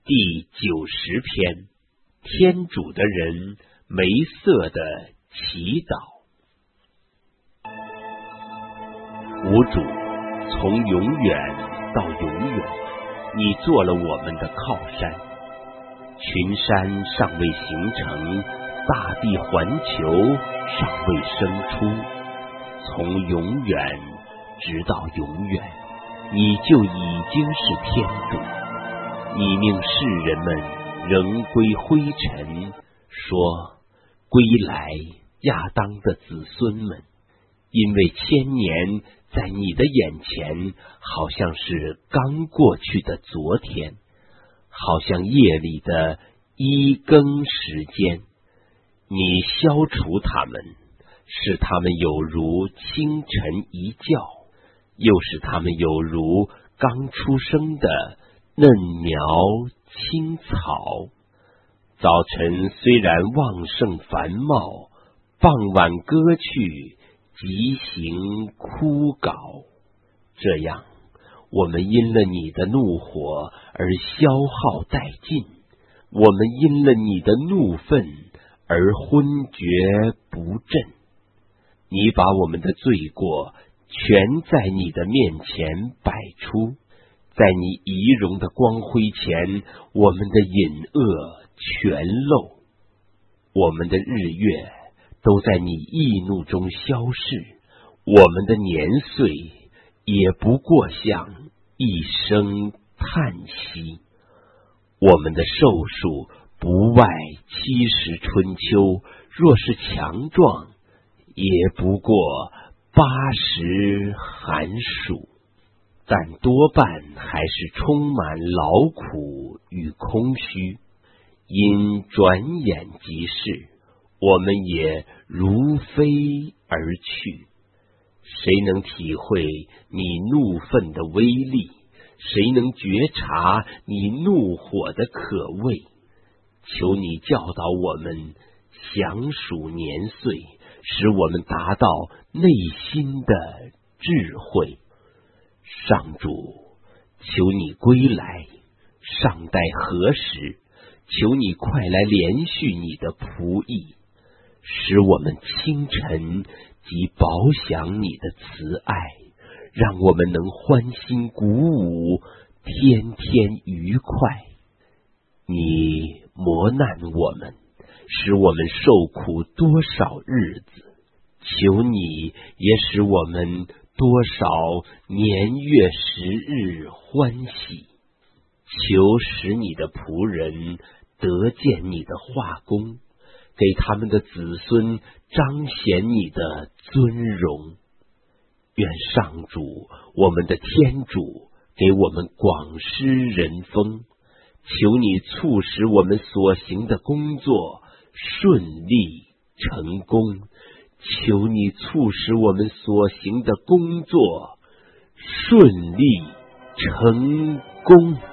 第90篇，天主的人梅瑟的祈祷。吾主，从永远到永远，你做了我们的靠山。群山尚未形成，大地环球尚未生出，从永远直到永远，你就已经是天主。你命世人们仍归灰尘，说：归来，亚当的子孙们，因为千年在你的眼前好像是刚过去的昨天，好像夜里的一更时间。你消除他们，使他们有如清晨一觉，又使他们有如刚出生的嫩苗青草。早晨虽然旺盛繁茂，傍晚割去，即行枯槁。这样，我们因了你的怒火而消耗殆尽，我们因了你的怒愤而昏厥不振。你把我们的罪过全在你的面前摆出，在你仪容的光辉前，我们的隐恶全露。我们的日月都在你易怒中消逝，我们的年岁也不过像一声叹息。我们的寿数不外70春秋，若是强壮，也不过80寒暑，但多半还是充满劳苦与空虚。因转眼即逝，我们也如飞而去。谁能体会你怒愤的威力？谁能觉察你怒火的可畏？求你教导我们详数年岁，使我们达到内心的智慧。上主，求你归来，尚待何时？求你快来连续你的仆役，使我们清晨即饱享你的慈爱，让我们能欢欣鼓舞，天天愉快。你磨难我们，使我们受苦多少日子，求你也使我们多少年月时日欢喜。求使你的仆人得见你的画工，给他们的子孙彰显你的尊荣。愿上主，我们的天主，给我们广施仁丰。求你促使我们所行的工作顺利成功。求你促使我们所行的工作顺利成功。